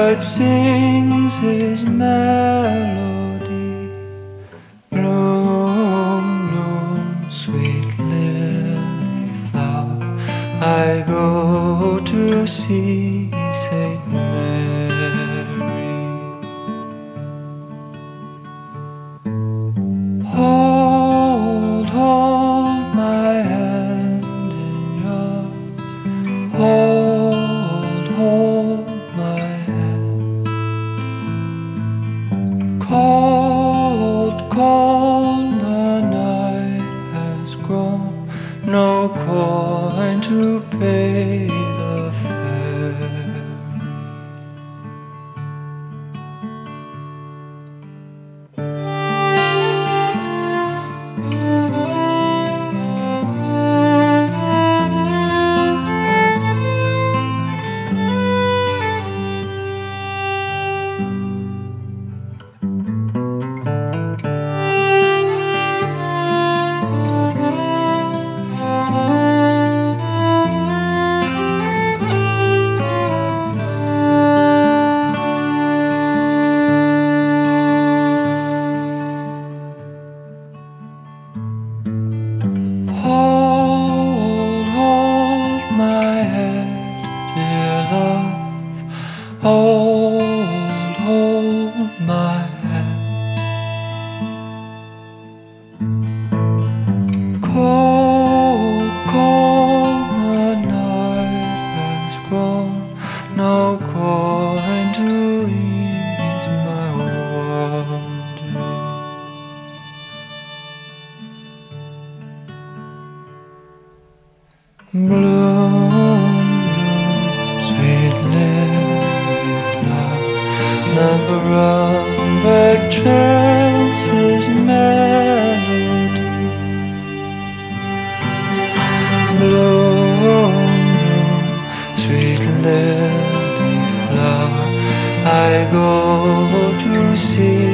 bird sings his melody. Bloom, bloom, sweet lily flower, I go to see Saint Mary. Hold, hold my hand in yours. Hold, hold my hand. Cold, cold the night has grown, no coin to pay the fare. Hold, hold my head, dear love. Hold, hold my hand. Cold, cold the night has grown, no coin to ease my wandering. Bloom, bloom, sweet lily flower, the brown bird trails his melody. Bloom, bloom, sweet lily flower, I go to see